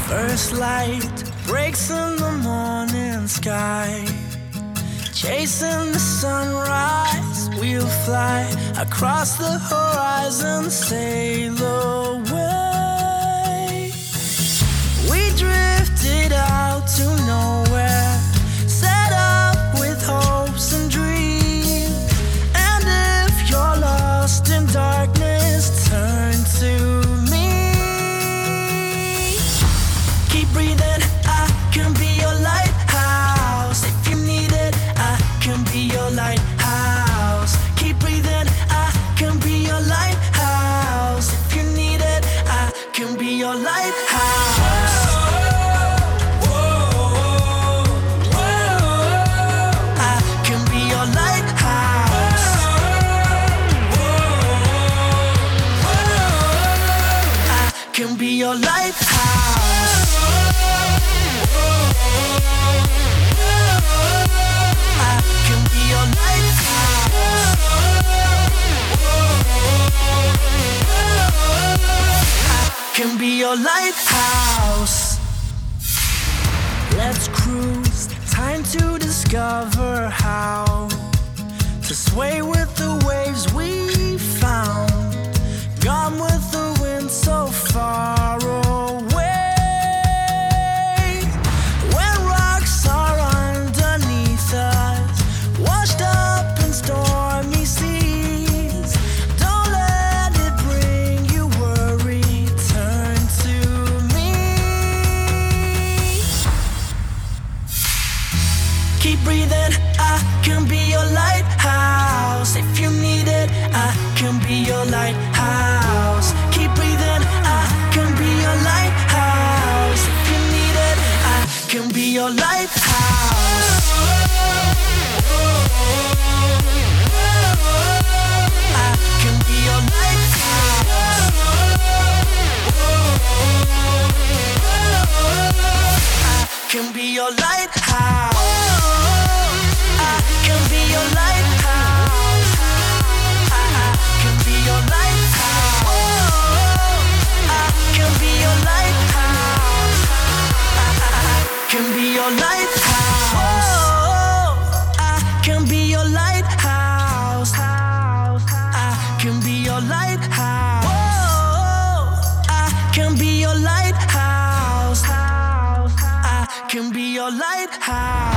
First light breaks in the morning sky. Chasing the sunrise, we'll fly across the horizon, sail away. We drifted out to nowhere, set up with hopes and dreams. And if you're lost in darkness, turn to me. Keep breathing, I can be your lighthouse. If you need it, I can be your lighthouse. Keep breathing, I can be your lighthouse. If you need it, I can be your lighthouse. I can be your lighthouse. I can be your lighthouse. I can be your lighthouse. I can be your lighthouse. Let's cruise, time to discover how to sway with the waves we found. Gone with the wind so far away. When rocks are underneath us, washed up in stormy seas, don't let it bring you worry, turn to me. Keep breathing, I can be your lighthouse. If you need it, I can be your lighthouse. Keep breathing, I can be your lighthouse. If you need it, I can be your lighthouse. I can be your lighthouse. I can be your lighthouse. I can be your lighthouse. I can be your lighthouse. I can be your lighthouse. I can be your lighthouse. I can be your lighthouse. I can be your lighthouse. I can be your lighthouse. I can be your lighthouse.